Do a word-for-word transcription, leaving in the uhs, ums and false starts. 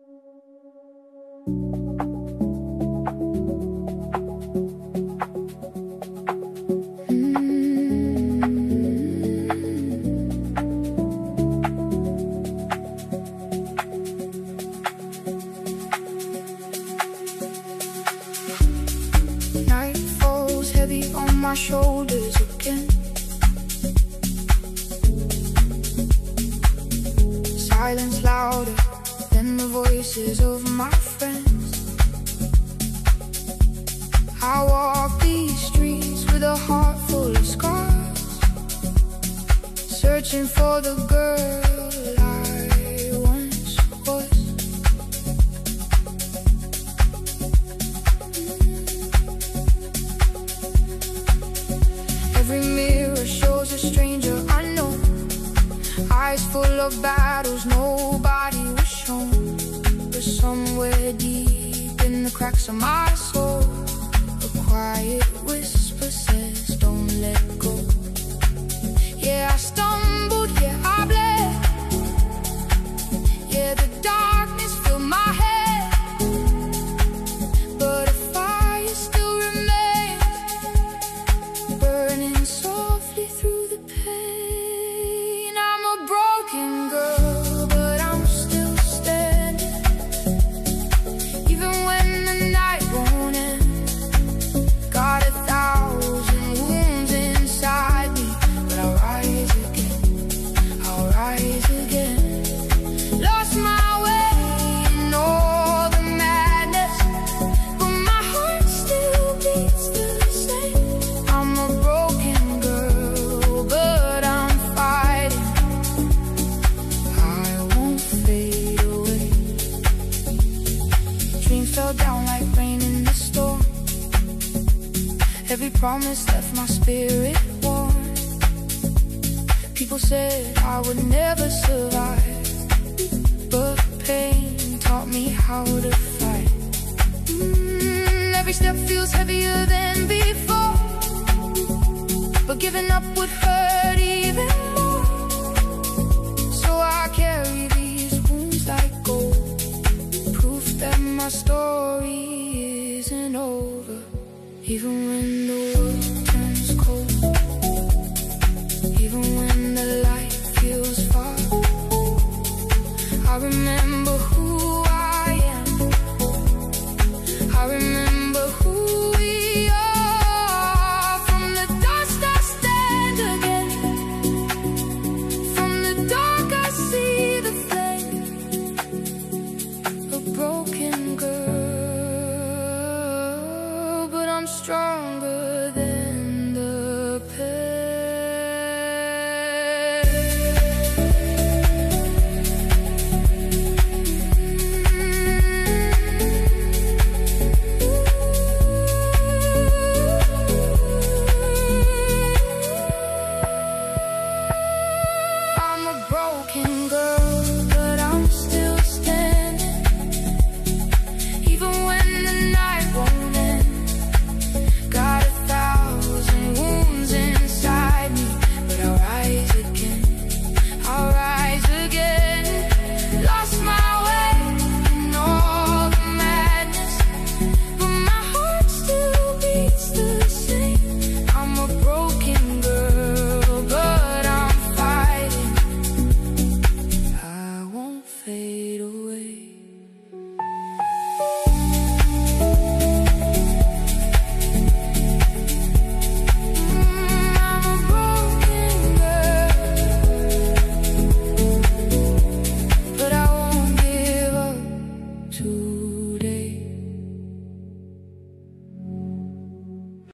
Night falls heavy on my shoulders again. Silence louder than the voices of my friends. I walk these streets with a heart full of scars, searching for the girl I once was. Every mirror shows a stranger unknown, eyes full of battles nobody was shown. But somewhere deep in the cracks of my soul, a quiet whisper says, don't let go. Yeah, I stumbled, yeah, I bled. Yeah, the darkness filled my head, but a fire still remains, burning softly through the pain. I'm a broken girl, but I'm still standing, even when the night won't end. Got a thousand wounds inside me, but I'll rise again, I'll rise again. Lost my way in all the madness, but my heart still beats the same. I'm a broken girl, but I'm fighting, I won't fade away. Dreams fell down like rain in the storm, every promise left my spirit warm. People said I would never survive, but pain taught me how to fight. Mm, every step feels heavier than before, but giving up would hurt even more. So I carry these wounds like gold, proof that my story isn't over. Even when the world turns cold, even when the light feels far, I remember who